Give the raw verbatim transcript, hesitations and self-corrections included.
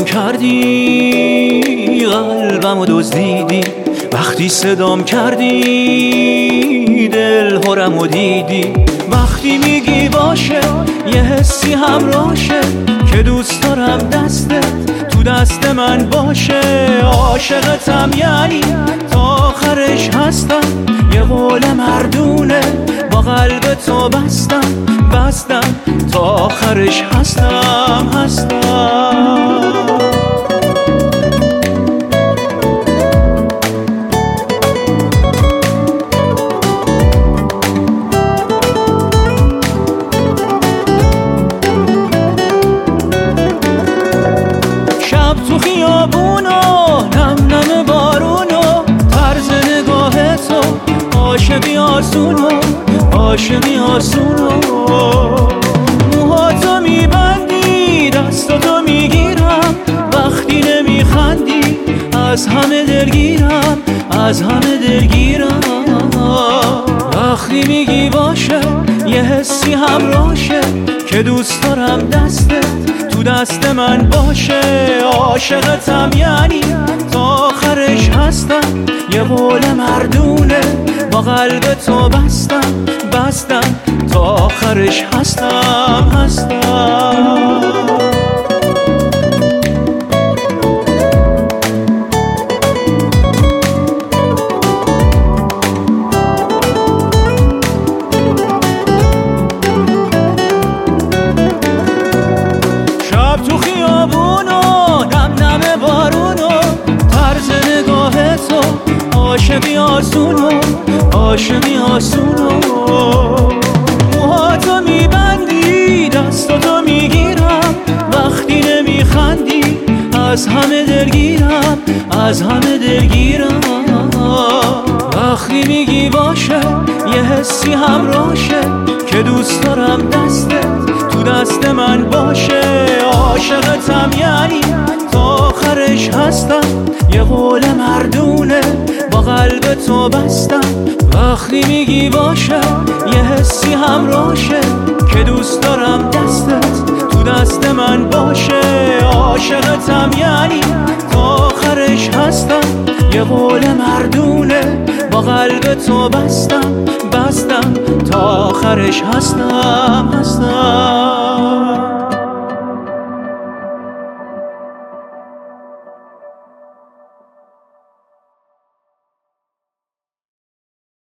صدام کردی، قلبمو دزدیدی، وقتی صدام کردی دل هرمو دیدی. وقتی میگی باشه یه حسی همراشه که دوست دارم دستت تو دست من باشه. عاشقتم یعنی تا آخرش هستم، یه قول مردونه با قلب تو بستم بستم تا آخرش هستم هستم. شب تو خیابونو نم نم بارونو، طرز نگاه تو عاشقی آسونو عاشقی آسونو. موهاتو میبندی دستاتو میگیرم، وقتی نمیخندی از همه دلگیرم از همه دلگیرم. وقتی میگی باشه یه حسی همراشه که دوست دارم دستت تو دست من باشه. عاشقتم یعنی تا آخرش هستم، یه قول مردونه با قلب تو بستم بستم تا آخرش هستم هستم. تو خیابونو نم نم بارونو، طرز نگاه تو عاشقی آسونو عاشقی آسونو. موهاتو میبندی دستاتو میگیرم، وقتی نمیخندی از همه دلگیرم از همه دلگیرم. وقتی میگی باشه یه حسی همراشه که دوست دارم دستت تو دست من باشه. عاشقتم یعنی تا آخرش هستم، یه قول مردونه با قلب تو بستم. وقتی میگی باشه یه حسی همراشه که دوست دارم دستت تو دست من باشه. عاشقتم یعنی تا آخرش هستم، یه قول مردونه با قلب تو بستم بستم تا آخرش هستم هستم.